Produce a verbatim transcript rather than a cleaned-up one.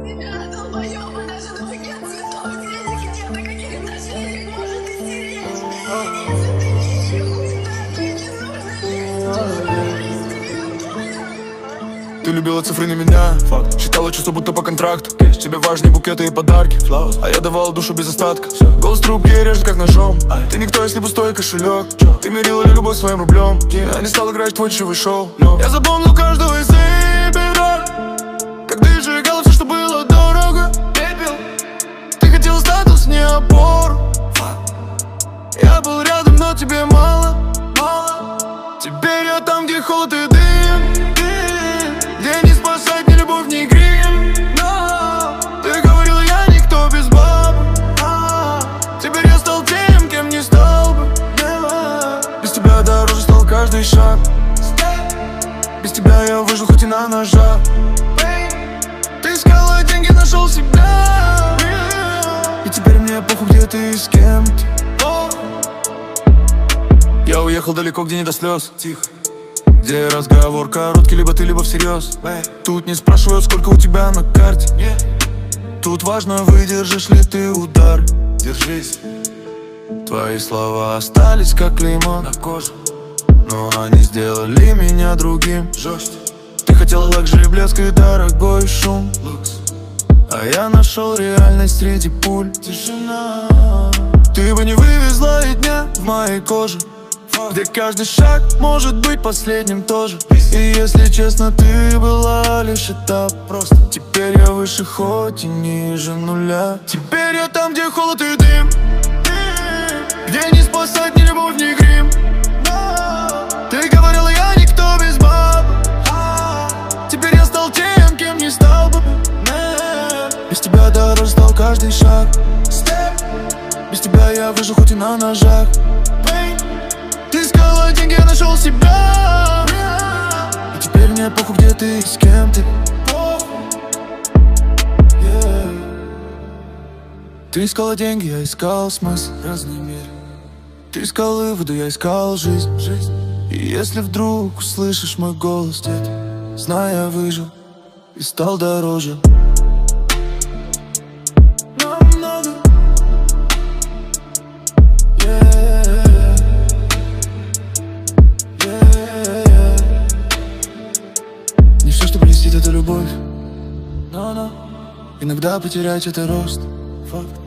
Тебя, долбоёбы, даже на букет цветов денег нет, на каких отношениях может истерить. Если ты нищий хуй, то не нужно лезть. Ты любила цифры на меня, факт. Считала чувства будто по контракту. Тебе важнее букеты и подарки, а я давал душу без остатка. Голос трубки режет как ножом. Ты никто, если пустой кошелек. Ты мерила любовь своим рублем. Я не стал играть в твой дешевый шоу. Я запомнил каждого из тебя, как ты сжигала все, что было дорого. Пепел. Ты хотела статус, не опору. Я был рядом, но тебе мало, мало. Теперь я там, где холод и дым, где не спасать ни любовь, ни грим. Но ты говорила, я никто без баб. а, Теперь я стал тем, кем не стал бы. Без тебя дороже стал каждый шаг. Без тебя я выжил хоть и на ножах. Ты искала деньги, нашел себя. И теперь мне похуй, где ты и с кем ты. Я уехал далеко, где не до слез. Тихо. Где разговор короткий, либо ты, либо всерьез. Тут не спрашивают, сколько у тебя на карте. Тут важно, выдержишь ли ты удар. Держись. Твои слова остались как лимон на коже, но они сделали меня другим. Жестче. Ты хотела лакшери, блеск и дорогой шум. А я нашел реальность среди пуль. Тишина. Ты бы не вывезла и дня в моей коже, где каждый шаг может быть последним тоже. И если честно, ты была лишь этап просто. Теперь я выше, хоть и ниже нуля. Теперь я там, где холод и дым, где не спасать ни любовь, ни грим. Ты говорила, я никто без баб. Теперь я стал тем, кем не стал бы. Без тебя дороже стал каждый шаг. Без тебя я выжил хоть и на ножах. Ты искала деньги, я нашел себя. И теперь мне похуй, где ты и с кем ты. yeah. Ты искала деньги, я искал смысл. Разный мир. Ты искал выводы, я искал жизнь. жизнь. И если вдруг услышишь мой голос, дед, знай, я выжил и стал дороже. Это любовь, но, но иногда потерять это рост. Факт.